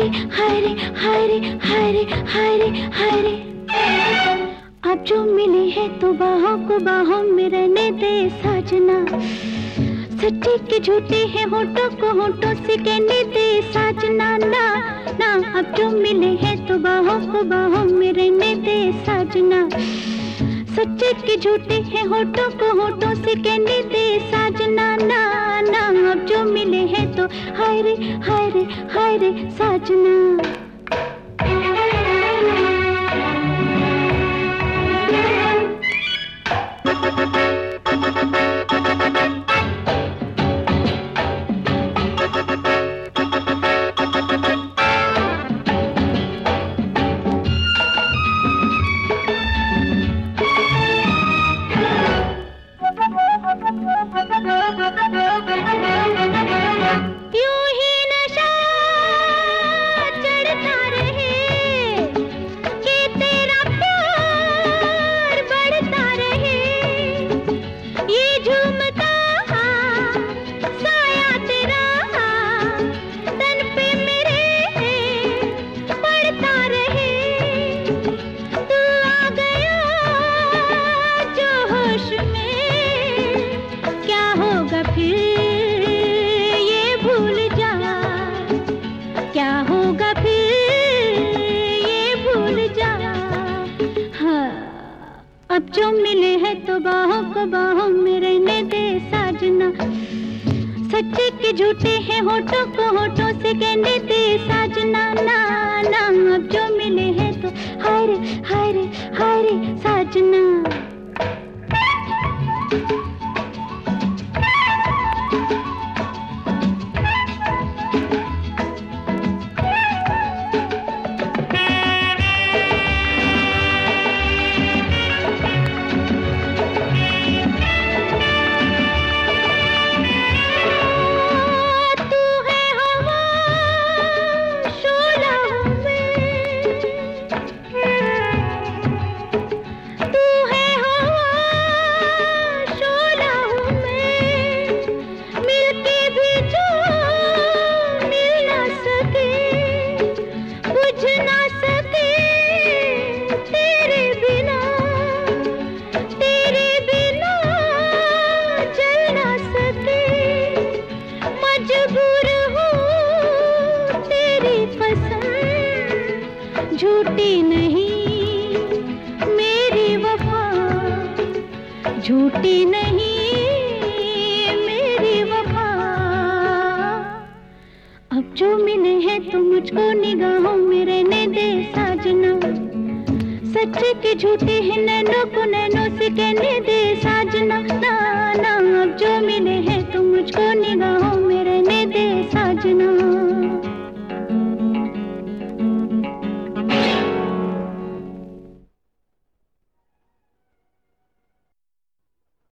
हाय रे हाय रे हाय रे हाय रे हाय रे। अब जो मिले हैं तो बाहों को बाहों में रहने दे साजना। सच्चे के झूठे हैं होठों को होठों से कहने दे साजना। ना ना अब जो मिले हैं तो बाहों को बाहों में रहने दे साजना। सच्चे के झूठे हैं होठों को होठों से कहने दे साजना। ना ना अब जो मिले हैं तो हाय रे हाय रे हाय रे साजना। अब जो मिले हैं तो बाहों को बाहों में रहने दे साजना। सच्चे के झूठे हैं होठों को होठों से कहने दे साजना। ना ना अब जो मिले हैं तो हाय रे हाय रे हाय रे साजना। झूठी नहीं मेरी वफा, झूठी नहीं मेरी वफा। अब जो मिले हैं तो मुझको निगाहों में रहने दे साजना। सच्चे के झूठे हैं नैनों को नैनों से कहने दे साजना। ना ना अब जो मिले हैं तो मुझको निगाहों में रहने दे साजना।